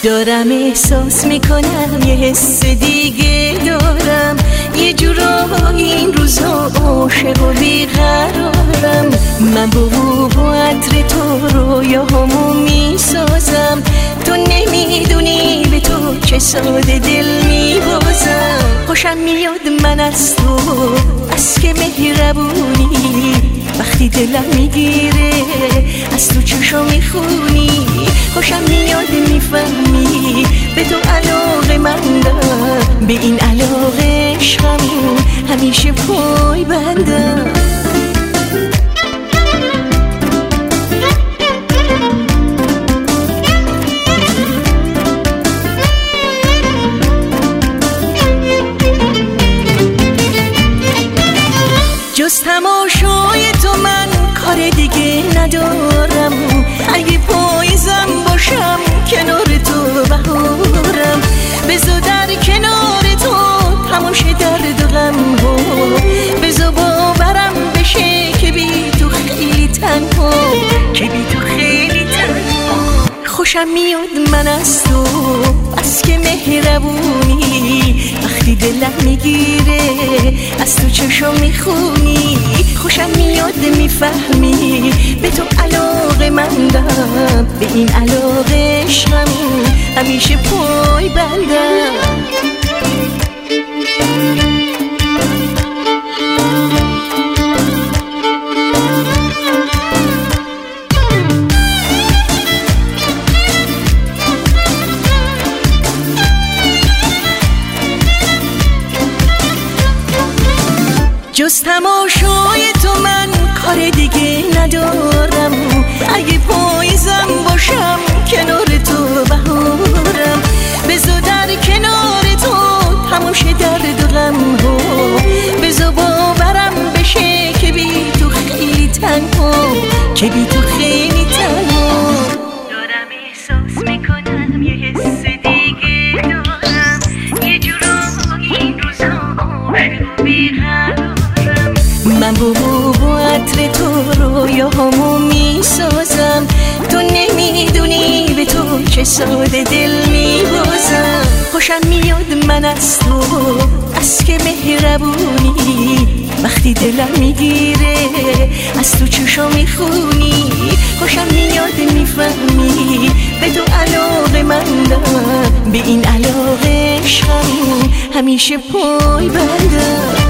دارم احساس میکنم یه حس دیگه دارم، یه جورایی این روزا عاشق و بیقرارم. من با عطر تو رویاهامو میسازم، تو نمیدونی به تو چه ساده دل میبازم. خوشم میاد من از تو، از که مهربونی، وقتی دلم میگیره از تو چشم میخونی. خوشم میاد میفهمی به تو علاقه مندم، به این علاقه عشقم همیشه پای بندم. جز تماشای تو من کار دیگه ندارم، اگه پاییزم باشم کنار تو بهارم. بذار در کنار تو تماشای درد و غم ها، بذار باورم بشه که بی تو خیلی تنها، که بی تو خیلی تنها. خوشم میاد من از تو، از که مهربونی، وقتی دلم میگیره از تو چشم میخونی. خوشم میاد میفهمی به تو علاقه مندم، به این علاقه عشقم همیشه پای بندم. جز تماشای تو من کار دیگه ندارم، اگه پاییزم باشم کنار تو بهارم. بذار در کنار تو تماشای درد و غم ها، بذار باورم بشه که بی تو خیلی تنها، که بی تو خیلی تنها. دارم احساس میکنم یه حس دیگه دارم، یه جورایی این روزا عاشق و بیقرارم. من با عطر تو رویاهامو میسازم، تو نمیدونی به تو چه ساده دل میبازم. خوشم میاد من از تو، از که مهربونی، وقتی دلم میگیره از تو چشم میخونی. خوشم میاد میفهمی به تو علاقه مندم، به این علاقه عشقم همیشه پای بندم.